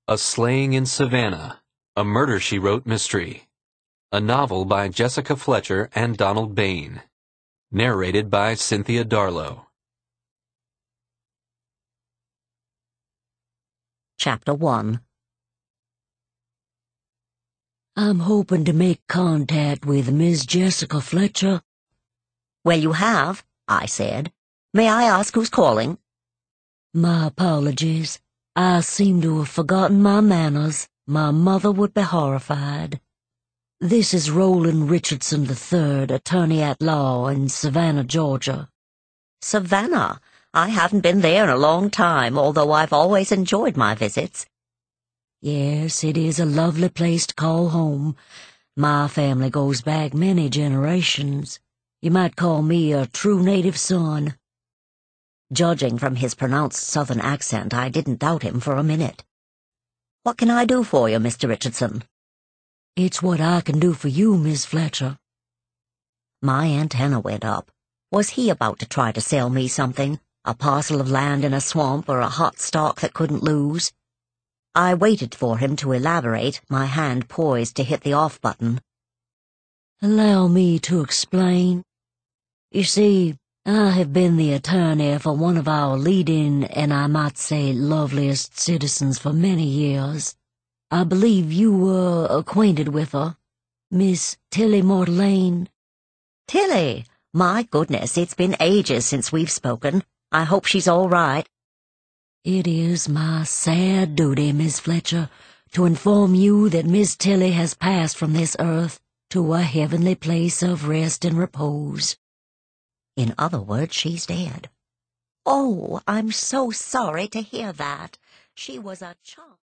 A Slaying in Savannah, a Murder, She Wrote mystery. A novel by Jessica Fletcher and Donald Bain. Narrated by Cynthia Darlow. Chapter 1. I'm hoping to make contact with Miss Jessica Fletcher. Well, you have, I said. May I ask who's calling? My apologies. I seem to have forgotten my manners. My mother would be horrified. This is Roland Richardson III, attorney at law in Savannah, Georgia. Savannah? I haven't been there in a long time, although I've always enjoyed my visits. Yes, it is a lovely place to call home. My family goes back many generations. You might call me a true native son. Judging from his pronounced southern accent, I didn't doubt him for a minute. What can I do for you, Mr. Richardson? It's what I can do for you, Miss Fletcher. My antenna went up. Was he about to try to sell me something? A parcel of land in a swamp or a hot stock that couldn't lose? I waited for him to elaborate, my hand poised to hit the off button. Allow me to explain. You see, I have been the attorney for one of our leading, and I might say loveliest citizens for many years. I believe you were acquainted with her, Miss Tilly Mortelaine. Tilly! My goodness, it's been ages since we've spoken. I hope she's all right. It is my sad duty, Miss Fletcher, to inform you that Miss Tilly has passed from this earth to a heavenly place of rest and repose. In other words, she's dead. Oh, I'm so sorry to hear that. She was a charm.